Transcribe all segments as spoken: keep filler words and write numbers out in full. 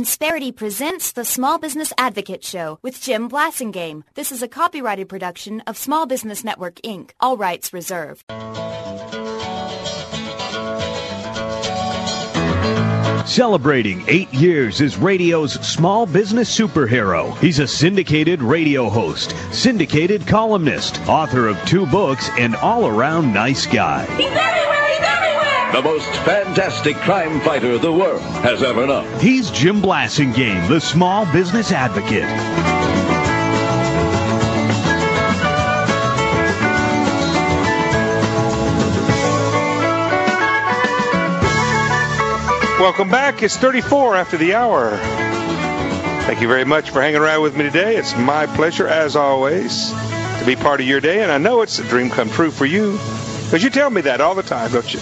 Insperity presents the Small Business Advocate Show with Jim Blasingame. This is a copyrighted production of Small Business Network, Incorporated. All rights reserved. Celebrating eight years as radio's small business superhero. He's a syndicated radio host, syndicated columnist, author of two books, and all-around nice guy. He's everywhere! He's everywhere! The most fantastic crime fighter the world has ever known. He's Jim Blasingame, the small business advocate. Welcome back. It's thirty-four after the hour. Thank you very much for hanging around with me today. It's my pleasure, as always, to be part of your day. And I know it's a dream come true for you, because you tell me that all the time, don't you?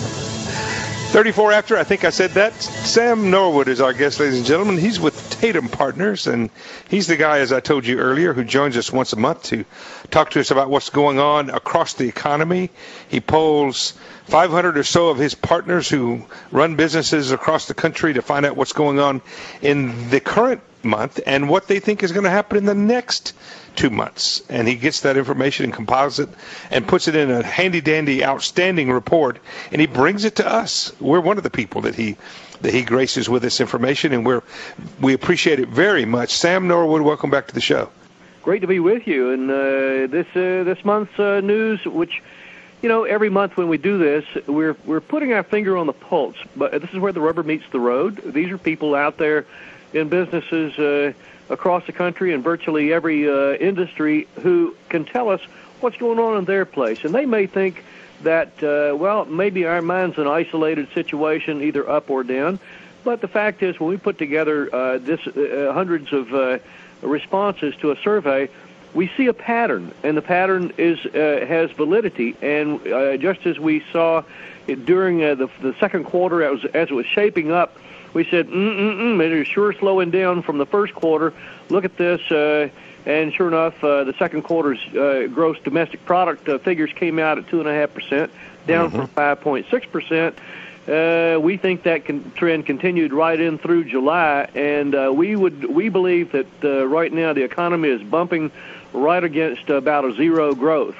thirty-four after, I think I said that. Sam Norwood is our guest, ladies and gentlemen. He's with Tatum Partners, and he's the guy, as I told you earlier, who joins us once a month to talk to us about what's going on across the economy. He polls five hundred or so of his partners who run businesses across the country to find out what's going on in the current month and what they think is going to happen in the next two months. And he gets that information and compiles it and puts it in a handy-dandy, outstanding report, and he brings it to us. We're one of the people that he that he graces with this information, and we're we appreciate it very much. Sam Norwood, welcome back to the show. Great to be with you. And uh, this uh, this month's uh, news, which, you know, every month when we do this, we're we're putting our finger on the pulse. But this is where the rubber meets the road. These are people out there in businesses uh, across the country and virtually every uh, industry who can tell us what's going on in their place. And they may think that, uh, well, maybe our mine's an isolated situation, either up or down. But the fact is, when we put together uh, this uh, hundreds of uh, responses to a survey, we see a pattern, and the pattern is uh, has validity. And uh, just as we saw it during uh, the, the second quarter, as, as it was shaping up, we said, mm-mm-mm, it is sure slowing down from the first quarter. Look at this. Uh, and sure enough, uh, the second quarter's uh, gross domestic product uh, figures came out at two point five percent, down mm-hmm. from five point six percent. Uh, we think that can, trend continued right in through July, and uh, we would we believe that uh, right now the economy is bumping right against about a zero growth.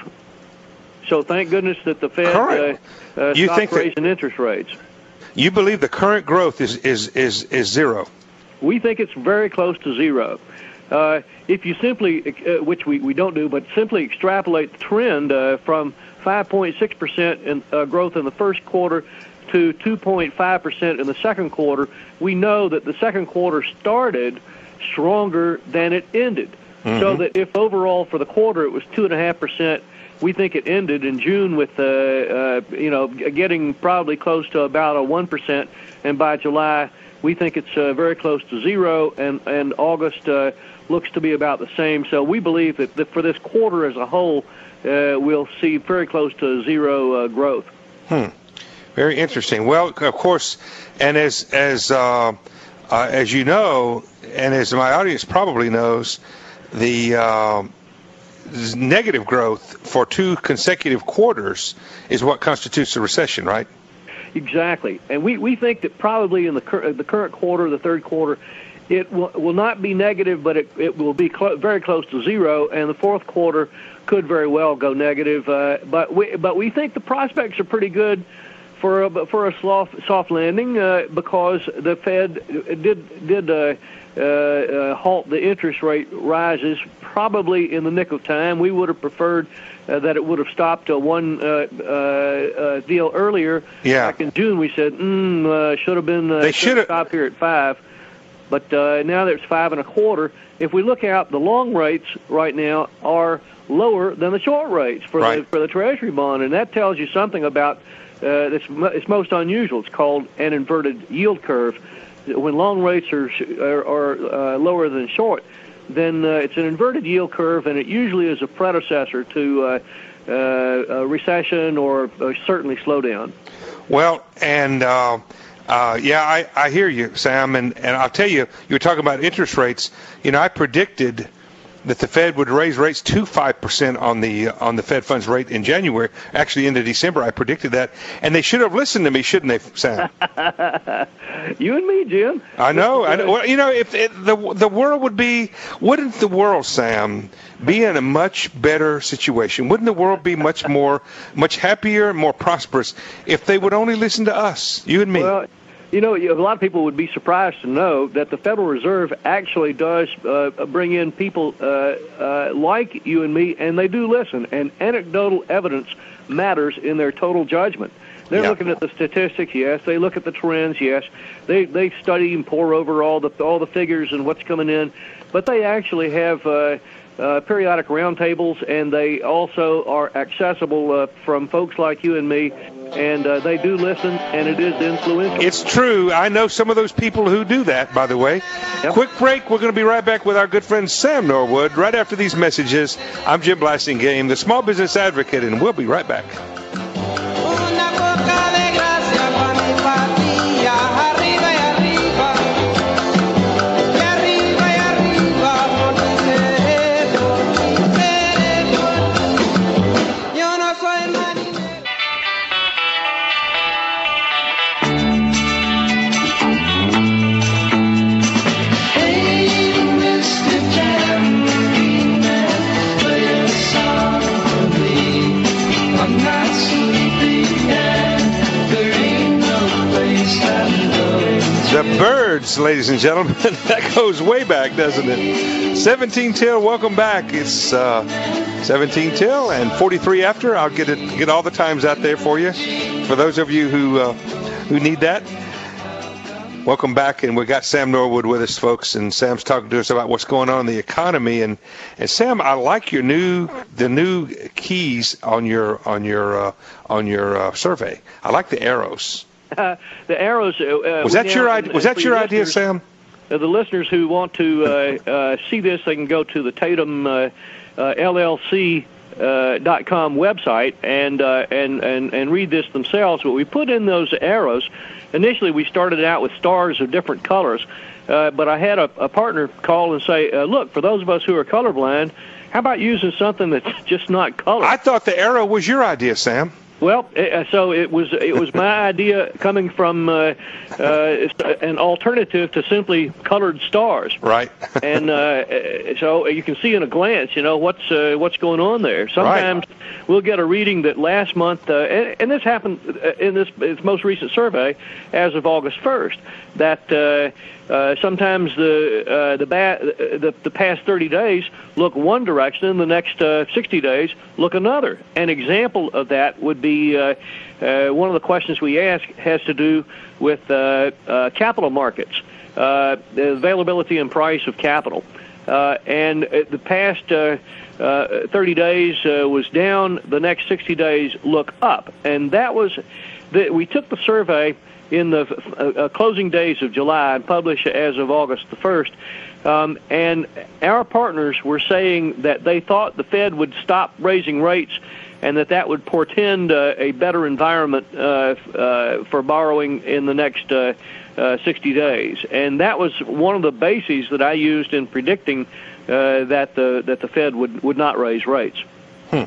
So thank goodness that the Fed uh, uh, you stopped think raising that, interest rates. You believe the current growth is, is, is, is zero? We think it's very close to zero. Uh, if you simply, uh, which we, we don't do, but simply extrapolate the trend uh, from five point six percent in uh, growth in the first quarter to two point five percent in the second quarter, we know that the second quarter started stronger than it ended. Mm-hmm. So that if overall for the quarter it was two point five percent, we think it ended in June with, uh, uh, you know, getting probably close to about a one percent, and by July we think it's uh, very close to zero, and, and August uh, looks to be about the same. So we believe that, that for this quarter as a whole, uh, we'll see very close to zero uh, growth. Hmm. Very interesting. Well, of course, and as as uh, uh, as you know, and as my audience probably knows, the uh, negative growth for two consecutive quarters is what constitutes a recession, right? Exactly. And we, we think that probably in the cur- the current quarter, the third quarter, it will, will not be negative, but it, it will be clo- very close to zero, and the fourth quarter could very well go negative. Uh, but we but we think the prospects are pretty good for a, for a soft, soft landing uh, because the Fed did did uh, uh, uh, halt the interest rate rises probably in the nick of time. We would have preferred uh, that it would have stopped uh, one uh, uh, uh, deal earlier. Yeah. Back in June, we said, mm, uh, should have been uh, they should have stopped here at five. But uh, now that it's five and a quarter, if we look out, the long rates right now are lower than the short rates for right. the for the Treasury bond, and that tells you something about uh, this. It's most unusual. It's called an inverted yield curve. When long rates are are, are uh, lower than short, then uh, it's an inverted yield curve, and it usually is a predecessor to uh, uh, a recession or uh, certainly slowdown. Well, and uh, uh, yeah, I, I hear you, Sam, and, and I'll tell you, you were talking about interest rates. You know, I predicted that the Fed would raise rates to five percent on the on the Fed funds rate in January, actually into December. I predicted that, and they should have listened to me, shouldn't they, Sam? You and me, Jim. I know. I know. Well, you know, if it, the the world would be, wouldn't the world, Sam, be in a much better situation? Wouldn't the world be much more, much happier, more prosperous if they would only listen to us, you and me? Well, you know, a lot of people would be surprised to know that the Federal Reserve actually does uh, bring in people uh, uh, like you and me, and they do listen. And anecdotal evidence matters in their total judgment. They're yeah. looking at the statistics, yes. They look at the trends, yes. They they study and pore over all the all the figures and what's coming in, but they actually have uh, uh, periodic roundtables, and they also are accessible uh, from folks like you and me. And uh, they do listen, and it is influential. It's true. I know some of those people who do that, by the way. Yep. Quick break. We're going to be right back with our good friend Sam Norwood right after these messages. I'm Jim Blasingame, the Small Business Advocate, and we'll be right back. The Byrds, ladies and gentlemen. That goes way back, doesn't it? seventeen till, welcome back. It's uh, seventeen till and forty-three after. I'll get it, get all the times out there for you. For those of you who uh, who need that, welcome back. And we got Sam Norwood with us, folks. And Sam's talking to us about what's going on in the economy. And, and Sam, I like your new the new keys on your on your uh, on your uh, survey. I like the arrows. Uh, the arrows. Uh, was that your idea? Was that your idea, Sam? Uh, the listeners who want to uh, uh, see this, they can go to the Tatum uh, uh, L L C uh, dot com website and uh, and and and read this themselves. But we put in those arrows. Initially, we started out with stars of different colors, uh, but I had a, a partner call and say, uh, "Look, for those of us who are colorblind, how about using something that's just not color?" I thought the arrow was your idea, Sam. Well, uh, so it was it was my idea coming from uh, uh, an alternative to simply colored stars. Right. And uh, so you can see in a glance, you know, what's uh, what's going on there. Sometimes right. we'll get a reading that last month, uh, and, and this happened in this, this most recent survey as of August first, that uh, uh, sometimes the uh, the, ba- the the past thirty days look one direction, and the next uh, sixty days look another. An example of that would be uh, uh, one of the questions we ask has to do with uh, uh, capital markets, uh, the availability and price of capital. Uh, and the past uh, uh, thirty days uh, was down. The next sixty days look up, and that was the, we took the survey in the uh, closing days of July and published as of August the first. Um, and our partners were saying that they thought the Fed would stop raising rates and that that would portend uh, a better environment uh, uh, for borrowing in the next uh, uh, sixty days. And that was one of the bases that I used in predicting uh, that the that the Fed would, would not raise rates. Hmm.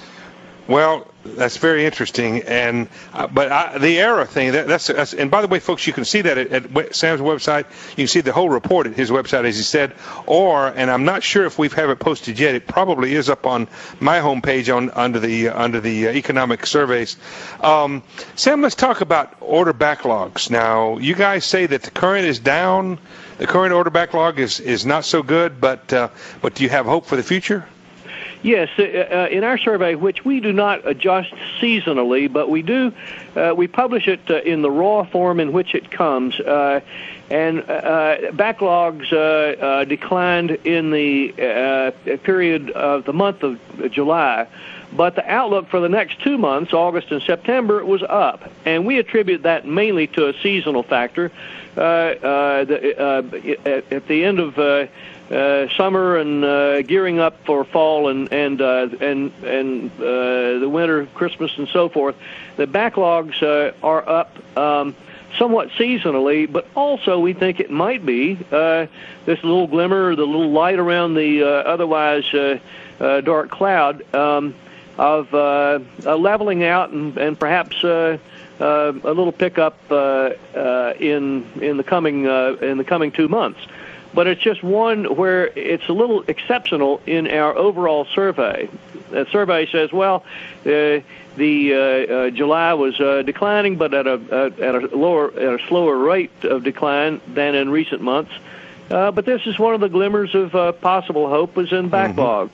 Well, that's very interesting, and uh, but I, the error thing, that, that's, that's, and by the way, folks, you can see that at, at Sam's website. You can see the whole report at his website, as he said, or, and I'm not sure if we have it posted yet. It probably is up on my homepage on under the uh, under the uh, economic surveys. Um, Sam, let's talk about order backlogs. Now, you guys say that the current is down. The current order backlog is, is not so good, but uh, but do you have hope for the future? Yes, uh, in our survey, which we do not adjust seasonally, but we do, uh, we publish it uh, in the raw form in which it comes. Uh, and uh, backlogs uh, uh, declined in the uh, period of the month of July. But the outlook for the next two months, August and September, was up. And we attribute that mainly to a seasonal factor. Uh, uh, the, uh, at, at the end of uh, uh, summer and uh, gearing up for fall and and uh, and and uh, the winter, Christmas, and so forth, the backlogs uh, are up um, somewhat seasonally, but also we think it might be uh, this little glimmer, the little light around the uh, otherwise uh, uh, dark cloud um, of uh, uh, leveling out and, and perhaps uh, uh, a little pickup uh, uh, in in the coming uh, in the coming two months. But it's just one where it's a little exceptional in our overall survey. The survey says, well, uh, the uh, uh, July was uh, declining, but at a uh, at a lower at a slower rate of decline than in recent months. Uh, but this is one of the glimmers of uh, possible hope was in backlogged.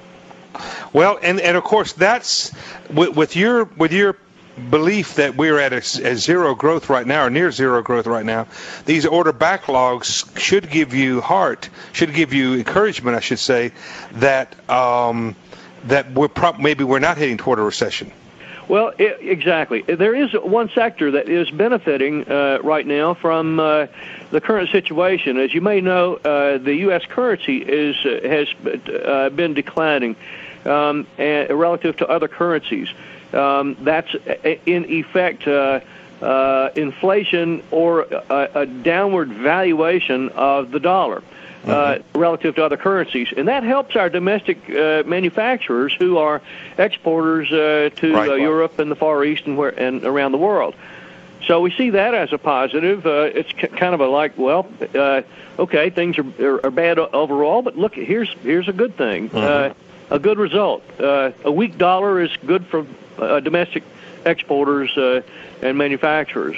Mm-hmm. Well, and, and of course that's with, with your with your belief that we're at a, a zero growth right now, or near zero growth right now. These order backlogs should give you heart, should give you encouragement, I should say, that um, that we're pro- maybe we're not heading toward a recession. Well, it, exactly. There is one sector that is benefiting uh, right now from uh, the current situation. As you may know, uh, the U S currency is uh, has uh, been declining um, and, relative to other currencies. Um, that's in effect uh, uh, inflation or a, a downward valuation of the dollar. Uh, mm-hmm. relative to other currencies. And that helps our domestic uh, manufacturers who are exporters uh, to right, uh, right. Europe and the Far East and, where, and around the world. So we see that as a positive. Uh, it's c- kind of a like, well, uh, okay, things are, are, are bad overall, but look, here's here's a good thing, mm-hmm. uh, a good result. Uh, a weak dollar is good for uh, domestic exporters uh, and manufacturers.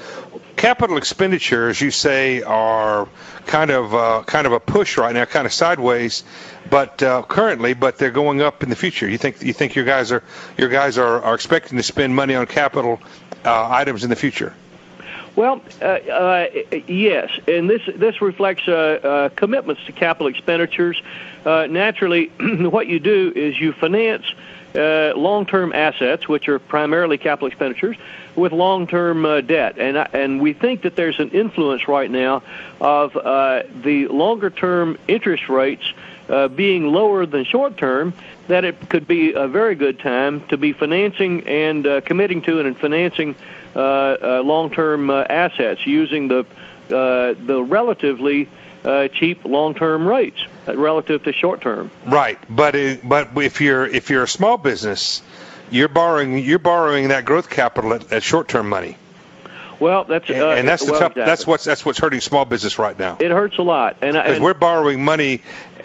Capital expenditures, you say, are kind of uh, kind of a push right now, kind of sideways, but uh, currently, but they're going up in the future. You think you think your guys are your guys are, are expecting to spend money on capital uh, items in the future? Well, uh, uh, yes, and this this reflects uh, uh, commitments to capital expenditures. Uh, naturally, what you do is you finance uh, long-term assets, which are primarily capital expenditures, with long-term uh, debt, and and we think that there's an influence right now of uh, the longer-term interest rates uh, being lower than short-term, that it could be a very good time to be financing and uh, committing to and financing uh, uh, long-term uh, assets using the uh, the relatively uh, cheap long-term rates uh, relative to short-term. Right, but it, but if you're if you're a small business, you're borrowing you're borrowing that growth capital at, at short-term money. Well, that's uh, and, and that's the well, tough, exactly. that's what's that's what's hurting small business right now. It hurts a lot, and because we're borrowing money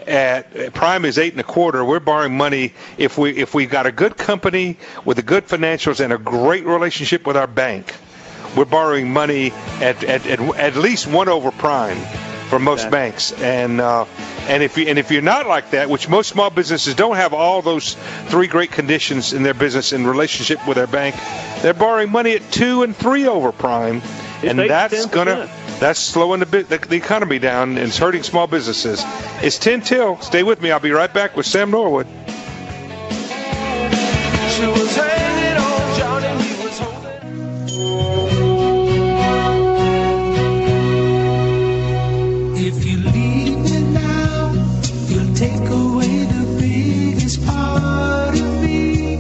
at prime is eight and a quarter. We're borrowing money if we if we got a good company with a good financials and a great relationship with our bank. We're borrowing money at at at, at least one over prime for most exactly. banks, and uh, and if you and if you're not like that, which most small businesses don't have all those three great conditions in their business in relationship with their bank, they're borrowing money at two and three over prime, it's and that's gonna that's slowing the, bit, the the economy down and it's hurting small businesses. It's ten till. Stay with me. I'll be right back with Sam Norwood. She was hanging on John and he was holding. If you leave me now, you'll take away the biggest part of me.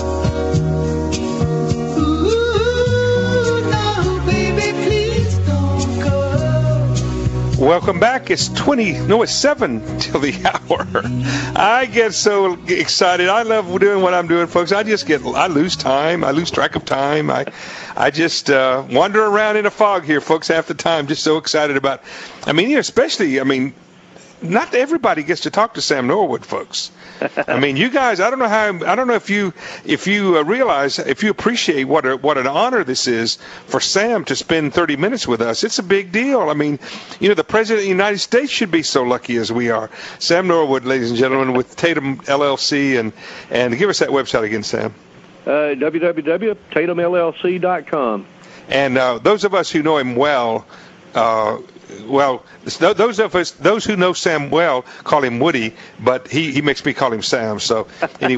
Ooh, no, baby, please don't go. Welcome back. It's twenty, no, it's seven till the hour. I get so excited. I love doing what I'm doing, folks. I just get, I lose time. I lose track of time. I, I just uh, wander around in a fog here, folks, half the time. Just so excited about, I mean, you know, especially, I mean, not everybody gets to talk to Sam Norwood, folks. I mean, you guys, I don't know how, I don't know if you, if you uh, realize, if you appreciate what a, what an honor this is for Sam to spend thirty minutes with us. It's a big deal. I mean, you know, the President of the United States should be so lucky as we are. Sam Norwood, ladies and gentlemen, with Tatum L L C, and, and give us that website again, Sam. Uh, w w w dot tatum l l c dot com. And uh, those of us who know him well, uh, well, those of us, those who know Sam well, call him Woody, but he, he makes me call him Sam. So anyway,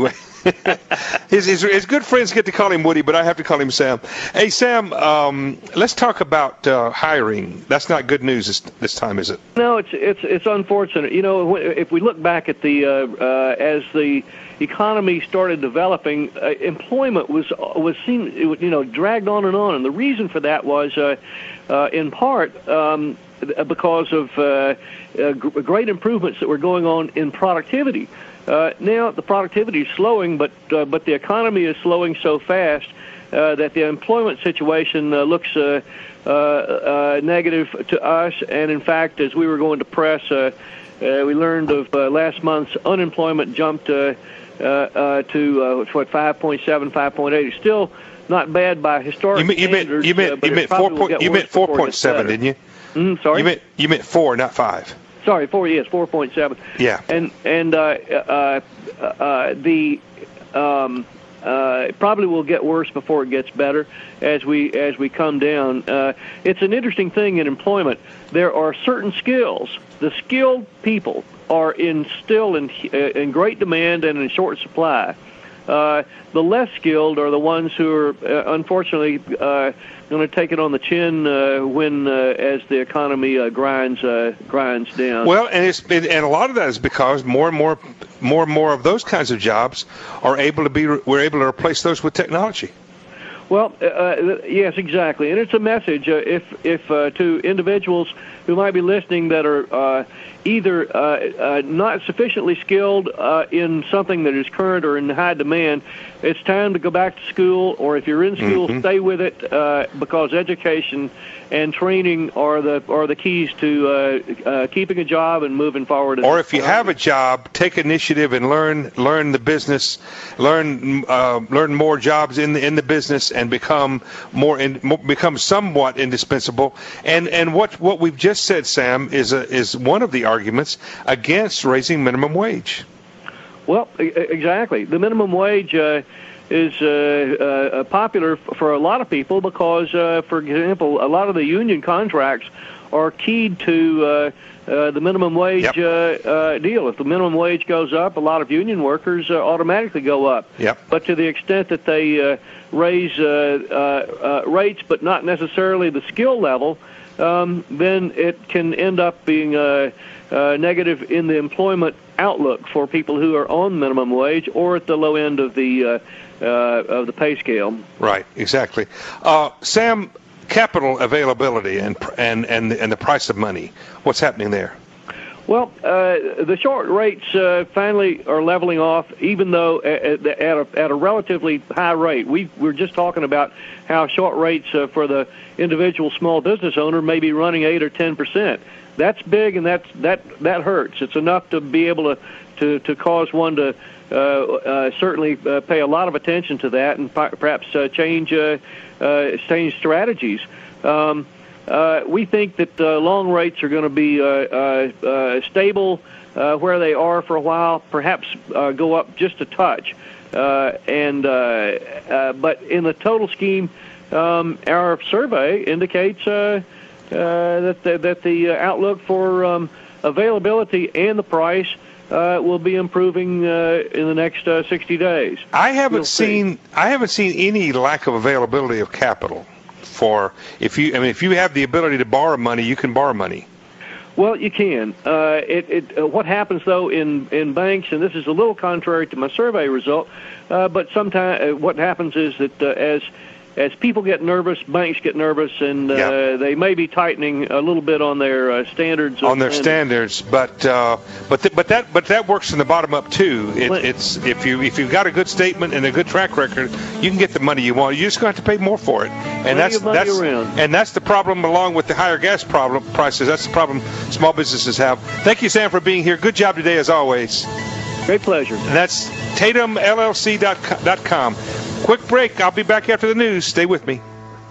his, his, his good friends get to call him Woody, but I have to call him Sam. Hey, Sam, um, let's talk about uh, hiring. That's not good news this, this time, is it? No, it's it's it's unfortunate. You know, if we look back at the uh, uh, as the economy started developing, uh, employment was was seen, you know, dragged on and on, and the reason for that was, uh, uh, in part, um, because of uh, uh, great improvements that were going on in productivity. Uh, now the productivity is slowing, but uh, but the economy is slowing so fast uh, that the employment situation uh, looks uh, uh, uh, negative to us. And in fact, as we were going to press, uh, uh, we learned of uh, last month's unemployment jumped uh, uh, uh, to uh, what five point seven, five point eight. It's still not bad by historic you meant, you standards. Meant, you meant, uh, you meant four point you meant four point seven, didn't you? Mm, sorry, you meant you meant four, not five. Sorry, four. Yes, four point seven. Yeah, and and uh, uh, uh, the um, uh, it probably will get worse before it gets better as we as we come down. Uh, it's an interesting thing in employment. There are certain skills. The skilled people are in still in uh, in great demand and in short supply. Uh, the less skilled are the ones who are uh, unfortunately uh, going to take it on the chin uh, when uh, as the economy uh, grinds uh, grinds down. Well, and it's and a lot of that is because more and more more and more of those kinds of jobs are able to be we're able to replace those with technology. Well, uh, yes, exactly, and it's a message uh, if if uh, to individuals who might be listening that are uh, either uh, uh, not sufficiently skilled uh, in something that is current or in high demand. It's time to go back to school, or if you're in school, mm-hmm. stay with it uh, because education and training are the are the keys to uh, uh, keeping a job and moving forward. Or if you have a job, take initiative and learn learn the business, learn uh, learn more jobs in the in the business, and become more, in, more become somewhat indispensable. And and what what we've just said, Sam, is a, is one of the arguments against raising minimum wage. Well, exactly. The minimum wage uh, is uh, uh, popular for a lot of people because, uh, for example, a lot of the union contracts are keyed to uh, uh, the minimum wage yep. uh, uh, deal. If the minimum wage goes up, a lot of union workers uh, automatically go up. Yep. But to the extent that they uh, raise uh, uh, uh, rates but not necessarily the skill level, um, then it can end up being uh, uh, negative in the employment outlook for people who are on minimum wage or at the low end of the uh, uh, of the pay scale. Right, exactly. Uh, Sam, capital availability and and and and the price of money. What's happening there? Well, uh, the short rates uh, finally are leveling off, even though at, at, a, at a relatively high rate. We we're just talking about how short rates uh, for the individual small business owner may be running eight or ten percent. That's big, and that's that that hurts. It's enough to be able to to, to cause one to uh, uh, certainly uh, pay a lot of attention to that, and perhaps uh, change uh, uh, change strategies. Um, uh, we think that uh, long rates are going to be uh, uh, uh, stable uh, where they are for a while. Perhaps uh, go up just a touch, uh, and uh, uh, but in the total scheme, um, our survey indicates. Uh, Uh, that the, that the outlook for um, availability and the price uh, will be improving uh, in the next uh, sixty days. I haven't seen I haven't seen any lack of availability of capital for if you I mean if you have the ability to borrow money, you can borrow money. Well, you can. Uh, it, it, uh, what happens though in, in banks, and this is a little contrary to my survey result, uh, but sometimes uh, what happens is that uh, as As people get nervous, banks get nervous, and uh, yeah. they may be tightening a little bit on their uh, standards. On their standards, but uh, but th- but that but that works from the bottom up too. It, it's if you if you've got a good statement and a good track record, you can get the money you want. You just going to have to pay more for it, and that's that's around. and that's the problem. Along with the higher gas problem prices, that's the problem small businesses have. Thank you, Sam, for being here. Good job today, as always. Great pleasure. And that's Tatum L L C dot com. Quick break. I'll be back after the news. Stay with me.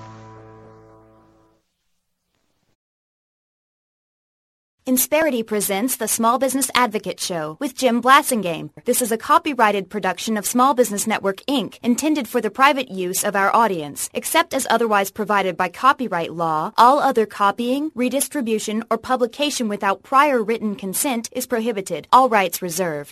Insperity presents the Small Business Advocate Show with Jim Blasingame. This is a copyrighted production of Small Business Network, Incorporated, intended for the private use of our audience. Except as otherwise provided by copyright law, all other copying, redistribution, or publication without prior written consent is prohibited. All rights reserved.